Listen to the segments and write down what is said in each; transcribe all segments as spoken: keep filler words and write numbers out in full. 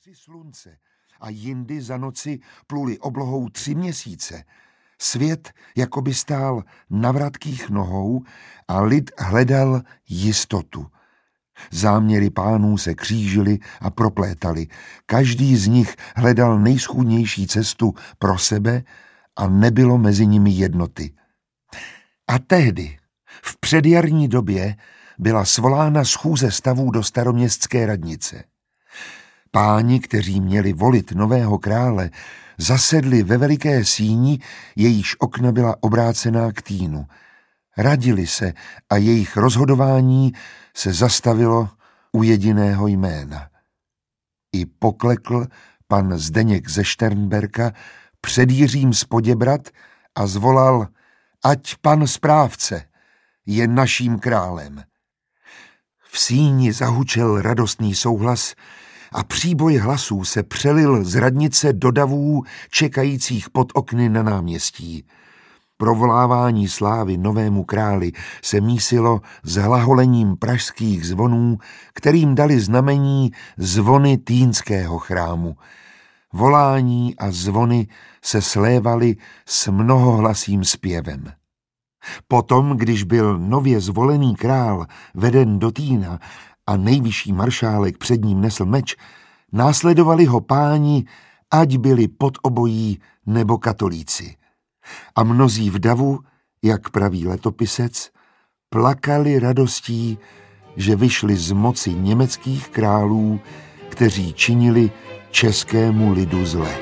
tři slunce a jindy za noci pluli oblohou tři měsíce. Svět jakoby stál na vratkých nohou a lid hledal jistotu. Záměry pánů se křížily a proplétaly. Každý z nich hledal nejschůdnější cestu pro sebe a nebylo mezi nimi jednoty. A tehdy, v předjarní době, byla svolána schůze stavů do staroměstské radnice. Páni, kteří měli volit nového krále, zasedli ve veliké síni, jejíž okna byla obrácená k týnu. Radili se a jejich rozhodování se zastavilo u jediného jména. I poklekl pan Zdeněk ze Šternberka před Jiřím z Poděbrad a zvolal: ať pan správce je naším králem. V síni zahučel radostný souhlas a příboj hlasů se přelil z radnice do davů čekajících pod okny na náměstí. Provolávání slávy novému králi se mísilo s hlaholením pražských zvonů, kterým dali znamení zvony Týnského chrámu. Volání a zvony se slévaly s mnohohlasým zpěvem. Potom, když byl nově zvolený král veden do Týna a nejvyšší maršálek před ním nesl meč, následovali ho páni, ať byli pod obojí nebo katolíci. A mnozí v davu, jak praví letopisec, plakali radostí, že vyšli z moci německých králů, kteří činili českému lidu zle.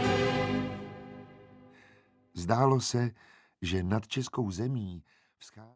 Zdálo se, že nad českou zemí vzchází